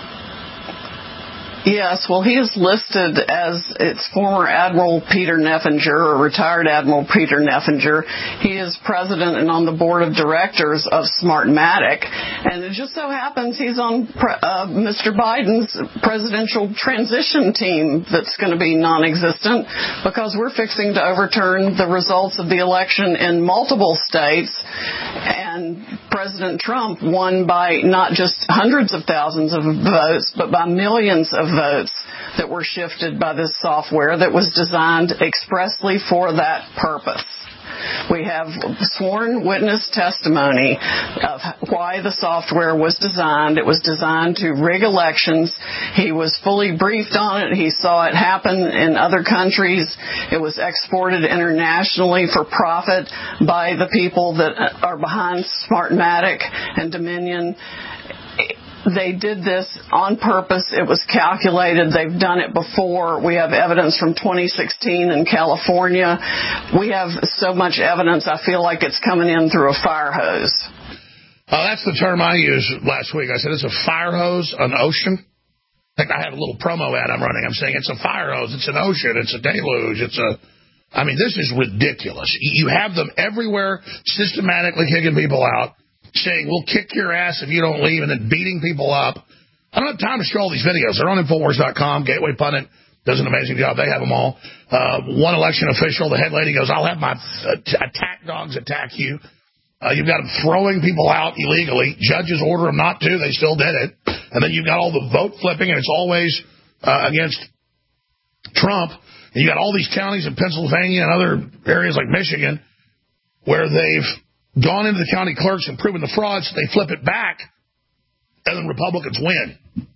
Yes, well, he is listed as it's former Admiral Peter Neffenger, or retired Admiral Peter Neffenger. He is president and on the board of directors of Smartmatic, and it just so happens he's on uh, Mister Biden's presidential transition team that's going to be non-existent because we're fixing to overturn the results of the election in multiple states, and President Trump won by not just hundreds of thousands of votes, but by millions of votes that were shifted by this software that was designed expressly for that purpose. We have sworn witness testimony of why the software was designed. It was designed to rig elections. He was fully briefed on it. He saw it happen in other countries. It was exported internationally for profit by the people that are behind Smartmatic and Dominion. they did this on purpose. It was calculated. They've done it before. We have evidence from twenty sixteen in California. We have so much evidence, I feel like it's coming in through a fire hose. Uh, that's the term I used last week. I said it's a fire hose, an ocean. In fact, I have a little promo ad I'm running. I'm saying it's a fire hose, it's an ocean, it's a deluge, it's a... I mean, this is ridiculous. You have them everywhere systematically kicking people out, saying, we'll kick your ass if you don't leave, and then beating people up. I don't have time to show all these videos. They're on Infowars dot com. Gateway Pundit does an amazing job. They have them all. Uh, one election official, the head lady goes, I'll have my attack dogs attack you. Uh, you've got them throwing people out illegally. Judges order them not to. They still did it. And then you've got all the vote flipping, and it's always uh, against Trump. And you got all these counties in Pennsylvania and other areas like Michigan where they've gone into the county clerks and proven the frauds. They flip it back, and then Republicans win.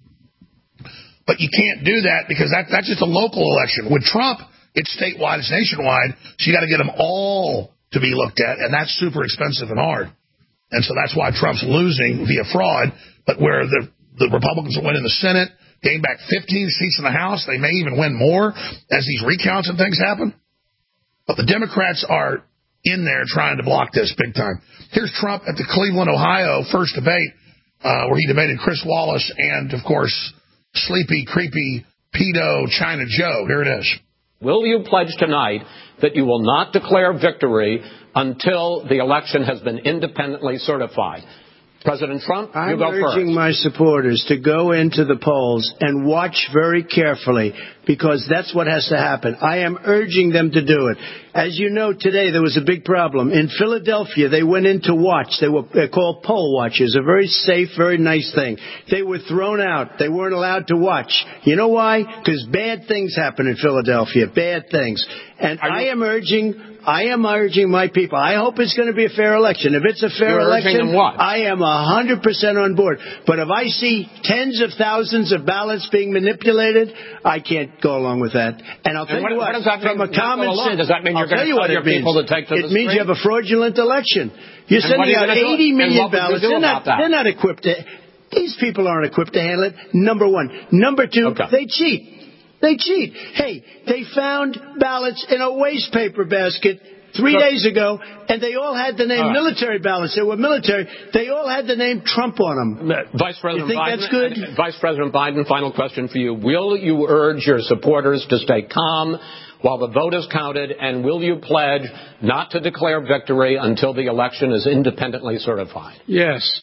But you can't do that because that, that's just a local election. With Trump, it's statewide, it's nationwide, so you got to get them all to be looked at, and that's super expensive and hard. And so that's why Trump's losing via fraud. But where the, the Republicans will win in the Senate, gain back fifteen seats in the House, they may even win more as these recounts and things happen. But the Democrats are in there trying to block this big time. Here's Trump at the Cleveland, Ohio first debate, uh, where he debated Chris Wallace and, of course, sleepy, creepy, pedo China Joe. Here it is. Will you pledge tonight that you will not declare victory until the election has been independently certified? President Trump, you I'm go first. urging my supporters to go into the polls and watch very carefully, because that's what has to happen. I am urging them to do it. As you know, today there was a big problem. In Philadelphia, they went in to watch. They were they're called poll watchers, a very safe, very nice thing. They were thrown out. They weren't allowed to watch. You know why? Because bad things happen in Philadelphia, bad things. And I am urging... I am urging my people. I hope it's going to be a fair election. If it's a fair You're election, urging them what? I am one hundred percent on board. But if I see tens of thousands of ballots being manipulated, I can't go along with that. And I'll tell And what- you what, what does that from mean, a not common go along? sense, Does that mean you're I'll tell gonna you tell what your it means. people to take to it the means you street? have a fraudulent election. You're And what sending are you out gonna do? eighty And million what would you ballots. do They're not, about that? they're not equipped to... These people aren't equipped to handle it, number one. Number two, Okay. they cheat. They cheat. Hey, they found ballots in a waste paper basket three So- days ago, and they all had the name All right. military ballots. They were military. They all had the name Trump on them. Vice President You think Biden, that's good? uh, Vice President Biden, final question for you. Will you urge your supporters to stay calm while the vote is counted, and will you pledge not to declare victory until the election is independently certified? Yes.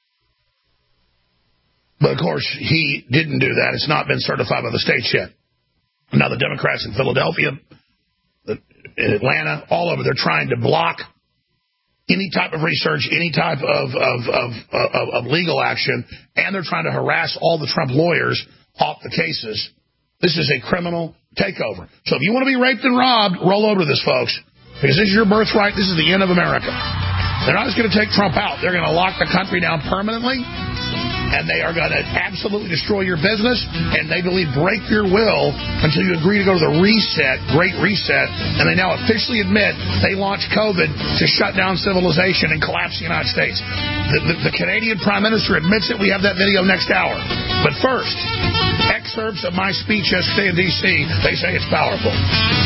But, of course, he didn't do that. It's not been certified by the states yet. Now, the Democrats in Philadelphia, the, in Atlanta, all over, they're trying to block any type of research, any type of, of, of, of, of legal action, and they're trying to harass all the Trump lawyers off the cases. This is a criminal takeover. So if you want to be raped and robbed, roll over to this, folks, because this is your birthright. This is the end of America. They're not just going to take Trump out. They're going to lock the country down permanently, and they are going to absolutely destroy your business, and they believe break your will until you agree to go to the reset, great reset, and they now officially admit they launched COVID to shut down civilization and collapse the United States. The, the, the Canadian Prime Minister admits it. We have that video next hour. But first, excerpts of my speech yesterday in D C They say it's powerful.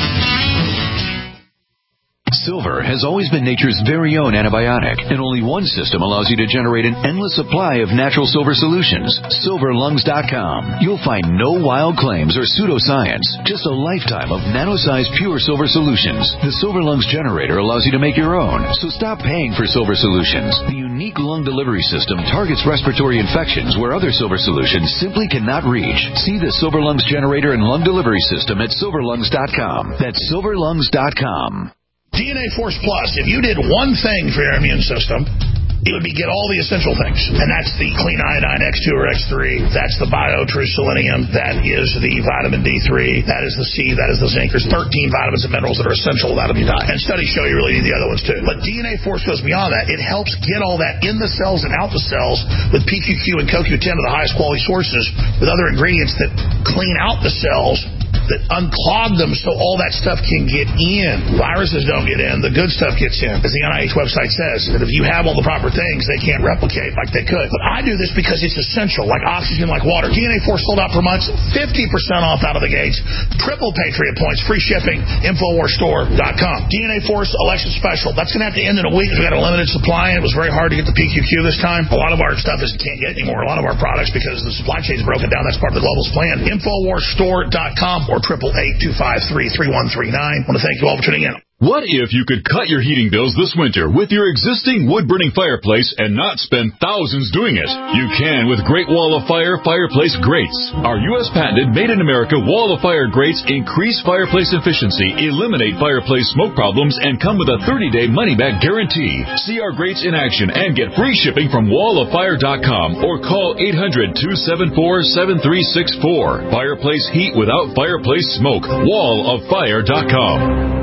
Silver has always been nature's very own antibiotic, and only one system allows you to generate an endless supply of natural silver solutions. silver lungs dot com. You'll find no wild claims or pseudoscience, just a lifetime of nano-sized pure silver solutions. The Silver Lungs generator allows you to make your own, so stop paying for silver solutions. The unique lung delivery system targets respiratory infections where other silver solutions simply cannot reach. See the Silver Lungs generator and lung delivery system at silver lungs dot com. That's silver lungs dot com. D N A Force Plus, if you did one thing for your immune system, it would be get all the essential things. And that's the clean iodine X two or X three. That's the BioTrue Selenium. That is the vitamin D three. That is the C. That is the zinc. There's thirteen vitamins and minerals that are essential out of your diet. And studies show you really need the other ones too. But D N A Force goes beyond that. It helps get all that in the cells and out the cells with P Q Q and Co Q ten of the highest quality sources with other ingredients that clean out the cells that unclog them so all that stuff can get in. Viruses don't get in. The good stuff gets in. As the N I H website says, that if you have all the proper things, they can't replicate like they could. But I do this because it's essential, like oxygen, like water. D N A Force sold out for months, fifty percent off out of the gates. Triple Patriot points, free shipping, Infowars Store dot com. D N A Force election special. That's going to have to end in a week because we got a limited supply, and it was very hard to get the P Q Q this time. A lot of our stuff is can't get anymore. A lot of our products because the supply chain is broken down. That's part of the global's plan. Infowars Store dot com or triple eight two five three three one three nine. I want to thank you all for tuning in. What if you could cut your heating bills this winter with your existing wood-burning fireplace and not spend thousands doing it? You can with Great Wall of Fire fireplace grates. Our U S patented made-in-America Wall of Fire grates increase fireplace efficiency, eliminate fireplace smoke problems, and come with a thirty-day money-back guarantee. See our grates in action and get free shipping from wall of fire dot com or call eight hundred two seven four seven three six four. Fireplace heat without fireplace smoke. wall of fire dot com.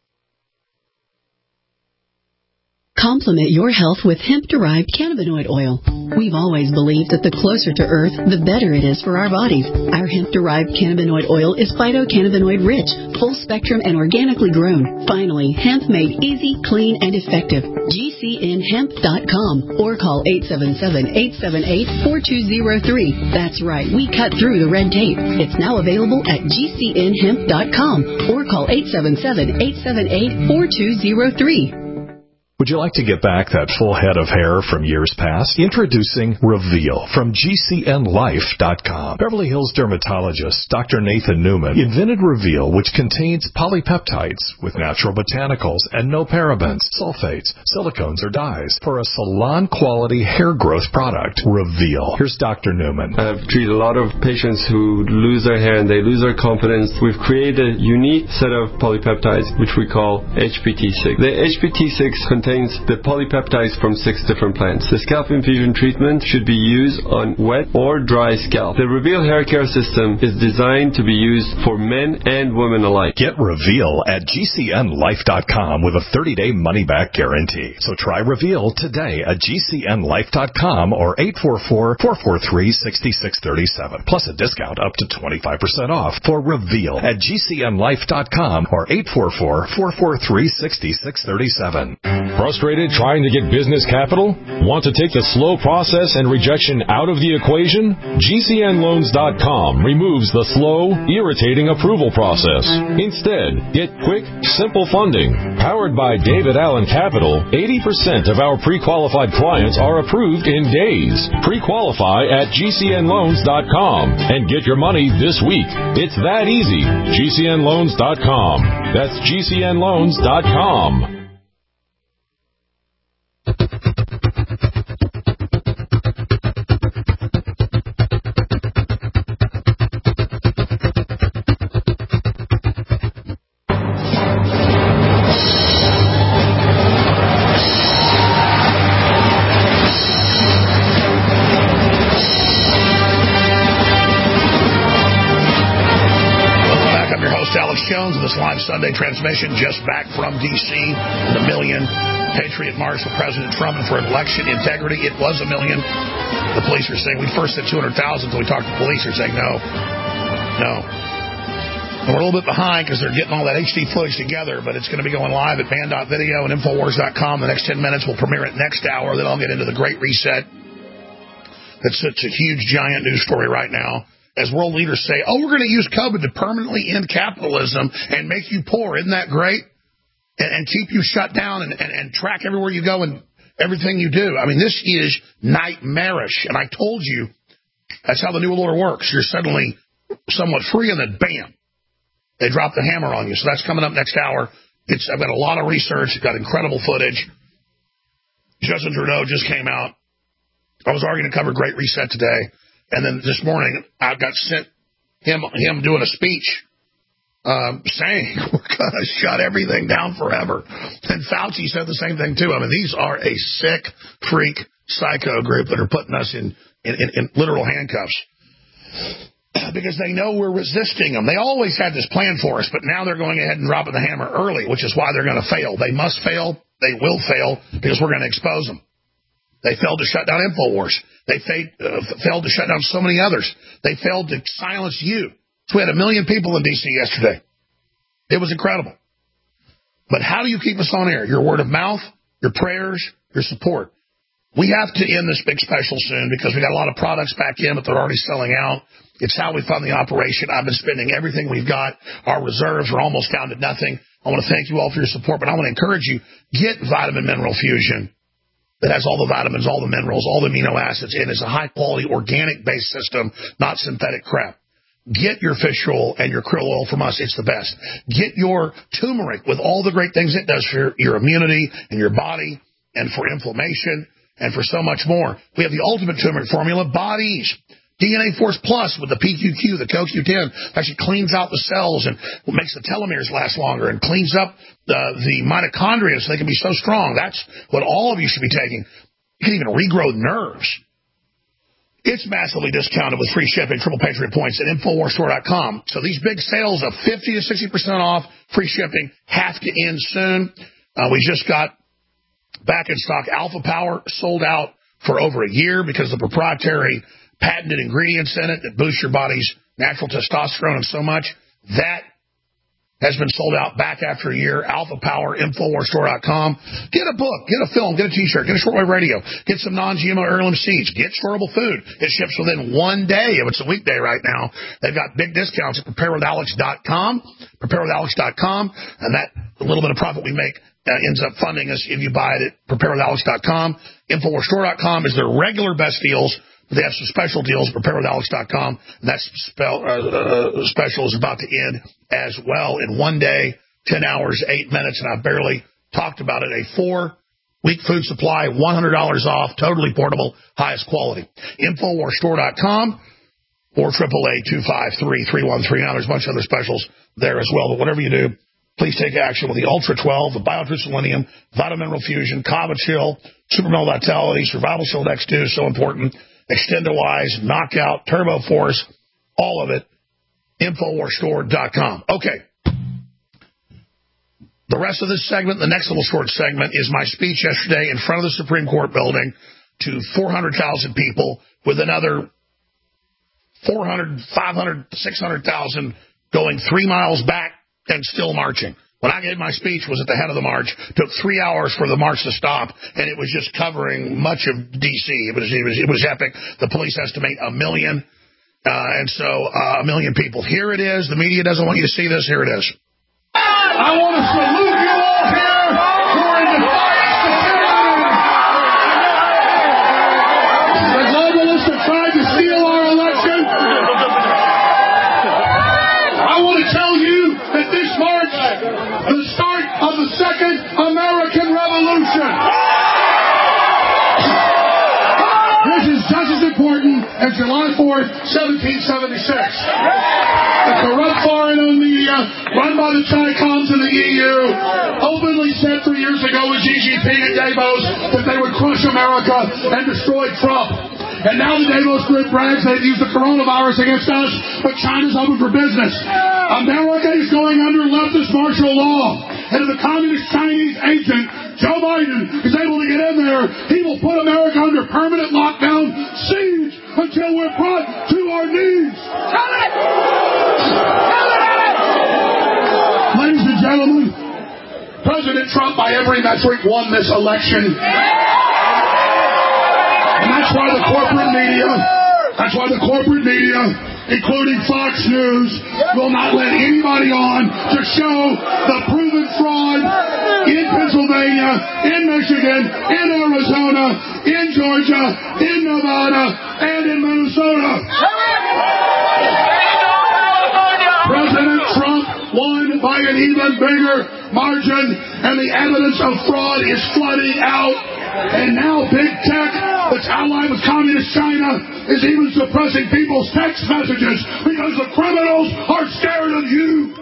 Complement your health with hemp-derived cannabinoid oil. We've always believed that the closer to Earth, the better it is for our bodies. Our hemp-derived cannabinoid oil is phytocannabinoid-rich, full-spectrum, and organically grown. Finally, hemp made easy, clean, and effective. G C N hemp dot com or call eight seven seven, eight seven eight, four two zero three. That's right, we cut through the red tape. It's now available at G C N hemp dot com or call eight seven seven, eight seven eight, four two zero three. Would you like to get back that full head of hair from years past? Introducing Reveal from G C N life dot com. Beverly Hills dermatologist Doctor Nathan Newman invented Reveal, which contains polypeptides with natural botanicals and no parabens, sulfates, silicones, or dyes for a salon-quality hair growth product. Reveal. Here's Doctor Newman. I've treated a lot of patients who lose their hair and they lose their confidence. We've created a unique set of polypeptides, which we call H P T six. The H P T six contains the polypeptides from six different plants. The scalp infusion treatment should be used on wet or dry scalp. The Reveal hair care system is designed to be used for men and women alike. Get Reveal at G C N life dot com with a thirty-day money-back guarantee. So try Reveal today at G C N life dot com or eight four four, four four three, six six three seven. Plus a discount up to twenty-five percent off for Reveal at G C N life dot com or eight four four, four four three, six six three seven. Frustrated trying to get business capital? Want to take the slow process and rejection out of the equation? G C N loans dot com removes the slow, irritating approval process. Instead, get quick, simple funding. Powered by David Allen Capital, eighty percent of our pre-qualified clients are approved in days. Pre-qualify at G C N loans dot com and get your money this week. It's that easy. G C N loans dot com. That's G C N loans dot com. Jones with this live Sunday transmission just back from D C The Million Patriot March for President Trump and for election integrity. It was a million. The police are saying, we first said two hundred thousand until we talked to the police. They're saying no. No. And we're a little bit behind because they're getting all that H D footage together, but it's going to be going live at band dot video and Infowars dot com. The next ten minutes we'll premiere it next hour. Then I'll get into the Great Reset. That's such a huge, giant news story right now. As world leaders say, oh, we're going to use COVID to permanently end capitalism and make you poor. Isn't that great? And, and keep you shut down and, and, and track everywhere you go and everything you do. I mean, this is nightmarish. And I told you, that's how the New World Order works. You're suddenly somewhat free, and then bam, they drop the hammer on you. So that's coming up next hour. It's, I've got a lot of research. I've got incredible footage. Justin Trudeau just came out. I was already going to cover Great Reset today. And then this morning, I got sent him him doing a speech um, saying we're going to shut everything down forever. And Fauci said the same thing, too. I mean, these are a sick, freak, psycho group that are putting us in, in, in, in literal handcuffs because they know we're resisting them. They always had this plan for us, but now they're going ahead and dropping the hammer early, which is why they're going to fail. They must fail. They will fail because we're going to expose them. They failed to shut down InfoWars. They fa- uh, failed to shut down so many others. They failed to silence you. So we had a million people in D C yesterday. It was incredible. But how do you keep us on air? Your word of mouth, your prayers, your support. We have to end this big special soon because we got a lot of products back in, but they're already selling out. It's how we fund the operation. I've been spending everything we've got. Our reserves are almost down to nothing. I want to thank you all for your support, but I want to encourage you, get Vitamin Mineral Fusion. That has all the vitamins, all the minerals, all the amino acids, and it's a high-quality, organic-based system, not synthetic crap. Get your fish oil and your krill oil from us. It's the best. Get your turmeric with all the great things it does for your immunity and your body and for inflammation and for so much more. We have the ultimate turmeric formula, Bodies. D N A Force Plus with the P Q Q, the Co Q ten, actually cleans out the cells and makes the telomeres last longer and cleans up the, the mitochondria so they can be so strong. That's what all of you should be taking. You can even regrow nerves. It's massively discounted with free shipping, triple Patriot points at Infowars Store dot com. So these big sales of fifty to sixty percent off, free shipping, have to end soon. Uh, we just got back in stock. Alpha Power sold out for over a year because of the proprietary patented ingredients in it that boost your body's natural testosterone and so much. That has been sold out back after a year. Alpha Power, Infowars Store dot com. Get a book, get a film, get a T-shirt, get a shortwave radio, get some non-G M O heirloom seeds, get storable food. It ships within one day if it's a weekday right now. They've got big discounts at prepare with alex dot com, prepare with alex dot com, and that little bit of profit we make uh, ends up funding us if you buy it at prepare with alex dot com. Infowars Store dot com is their regular best deals. They have some special deals at prepare with alex dot com. That spell, uh, uh, special is about to end as well in one day, ten hours, eight minutes, and I barely talked about it. A four-week food supply, one hundred dollars off, totally portable, highest quality. Infowars Store dot com or triple A two five three, three one three nine. There's a bunch of other specials there as well. But whatever you do, please take action with the Ultra twelve, the BioTrue Selenium, Vitamin Mineral Fusion, Kava Chill, Super Male Vitality, Survival Shield X two, so important. Extend-A-Wise, Knockout, Turbo Force, all of it, Infowars Store dot com. Okay. The rest of this segment, the next little short segment, is my speech yesterday in front of the Supreme Court building to four hundred thousand people with another four hundred, five hundred, six hundred thousand going three miles back and still marching. When I gave my speech, was at the head of the march. Took three hours for the march to stop, and it was just covering much of D C. It was it was it was epic. The police estimate a million, uh, and so uh, a million people. Here it is. The media doesn't want you to see this. Here it is. I want to salute you all here who are in defiance to tyranny. The globalists have tried to steal our election. I want to tell you that this march, the start of the Second American Revolution. This is just as important as July fourth, seventeen seventy-six. The corrupt foreign-owned media, run by the Chi-Coms in the E U, openly said three years ago with Xi Jinping at Davos that they would crush America and destroy Trump. And now the Davos group brags they've used the coronavirus against us, but China's open for business. America is going under leftist martial law. And if the communist Chinese agent, Joe Biden, is able to get in there, he will put America under permanent lockdown, siege, until we're brought to our knees. Tell it! Tell it! Ladies and gentlemen, President Trump, by every metric, won this election. And that's why the corporate media, that's why the corporate media, including Fox News, will not let anybody on to show the proven fraud in Pennsylvania, in Michigan, in Arizona, in Georgia, in Nevada, and in Minnesota. President Trump won by an even bigger margin, and the evidence of fraud is flooding out. And now Big Tech, that's allied with Communist China, is even suppressing people's text messages because the criminals are scared of you.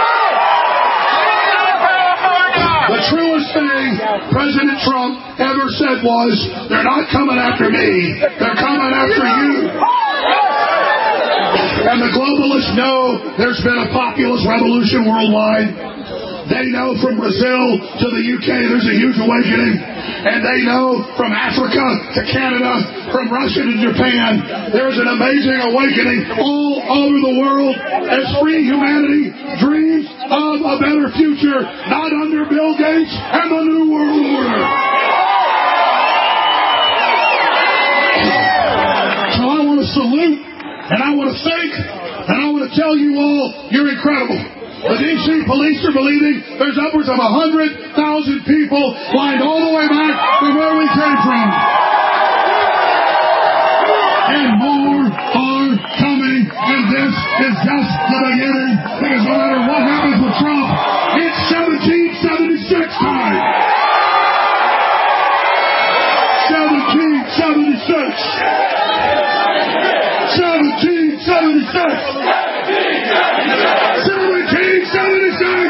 The truest thing President Trump ever said was, they're not coming after me, they're coming after you. And the globalists know there's been a populist revolution worldwide. They know from Brazil to the U K there's a huge awakening. And they know from Africa to Canada, from Russia to Japan, there's an amazing awakening all over the world as free humanity dreams of a better future, not under Bill Gates and the New World Order. So I want to salute, and I want to thank, and I want to tell you all, you're incredible. The D C police are believing there's upwards of one hundred thousand people lined all the way back from where we came from. And more are coming, and this is just the beginning, because no matter what happens with Trump, it's seventeen seventy-six time. seventeen seventy-six. seventeen seventy-six. seventeen seventy-six.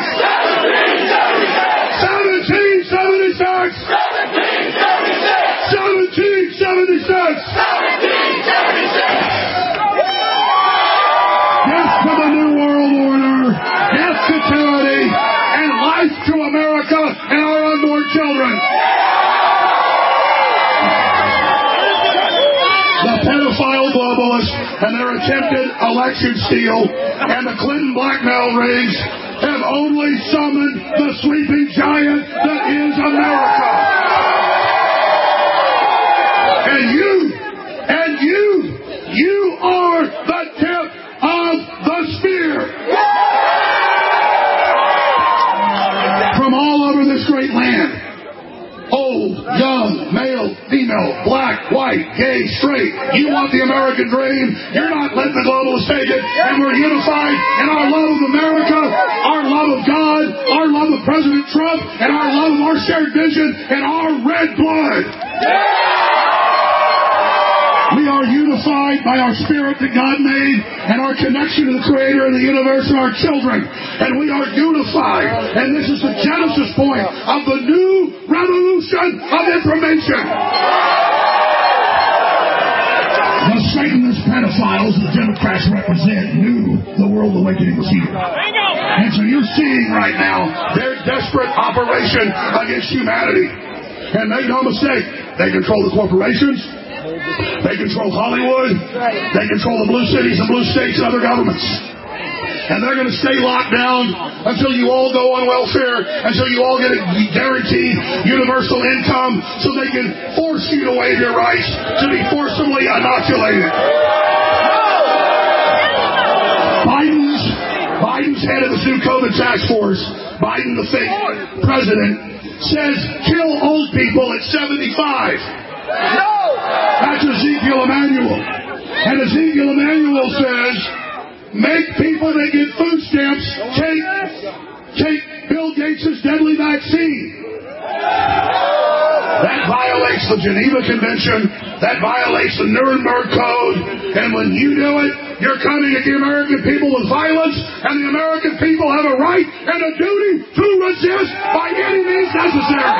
seventeen seventy-six. seventeen seventy-six. Yes to the New World Order. Yes to tyranny. And life to America and our unborn children. The pedophile globalists and their attempted election steal and the Clinton blackmail rings have only summoned the sleeping giant that is America. And you, and you, you are the tip of the spear. From all over this great land. Old, young, male, female, black, white, gay, straight. You want the American dream. You're not letting the globalists take it. And we're unified in our love of America, our love of God, our love of President Trump, and our love of our shared vision and our red blood. We are unified by our spirit that God made and our connection to the Creator of the universe and our children. And we are unified. And this is the genesis point of the new revolution of information. The Satanist pedophiles the Democrats represent knew the world awakening was here. And so you're seeing right now their desperate operation against humanity. And make no mistake, they control the corporations. They control Hollywood. They control the blue cities and blue states and other governments. And they're going to stay locked down until you all go on welfare, until you all get a guaranteed universal income so they can force you to waive your rights to be forcibly inoculated. Biden's, Biden's head of the new COVID task force, Biden the fake president, says kill old people at seventy-five. No! That's Ezekiel Emanuel. And Ezekiel Emanuel says, make people that get food stamps take, take Bill Gates' deadly vaccine. That violates the Geneva Convention. That violates the Nuremberg Code. And when you do it, you're coming at the American people with violence, and the American people have a right and a duty to resist by any means necessary.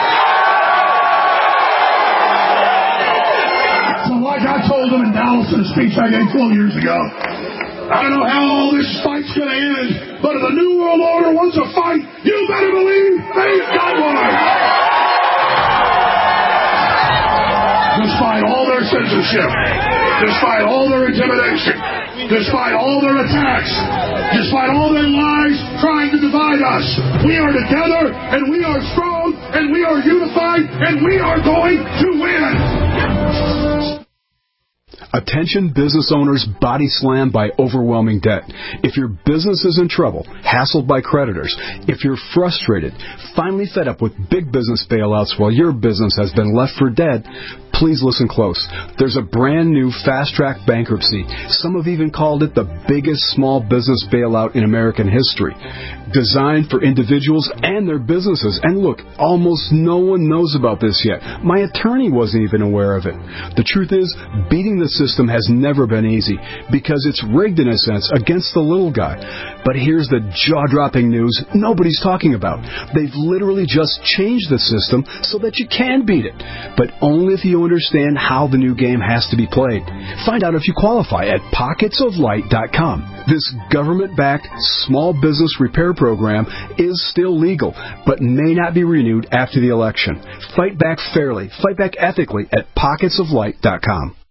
So like I told them in Dallas in a speech I gave twelve years ago, I don't know how all this fight's going to end, but if the New World Order wants a fight, you better believe they've got one. Despite all their censorship, despite all their intimidation, despite all their attacks, despite all their lies trying to divide us, we are together, and we are strong, and we are unified, and we are going to win. Attention business owners body slammed by overwhelming debt. If your business is in trouble, hassled by creditors, if you're frustrated, finally fed up with big business bailouts while your business has been left for dead, please listen close. There's a brand new fast-track bankruptcy. Some have even called it the biggest small business bailout in American history. Designed for individuals and their businesses. And look, almost no one knows about this yet. My attorney wasn't even aware of it. The truth is, beating the system has never been easy because it's rigged in a sense against the little guy. But here's the jaw-dropping news nobody's talking about. They've literally just changed the system so that you can beat it, but only if you understand how the new game has to be played. Find out if you qualify at pockets of light dot com. This government-backed small business repair program is still legal, but may not be renewed after the election. Fight back fairly, fight back ethically at pockets of light dot com.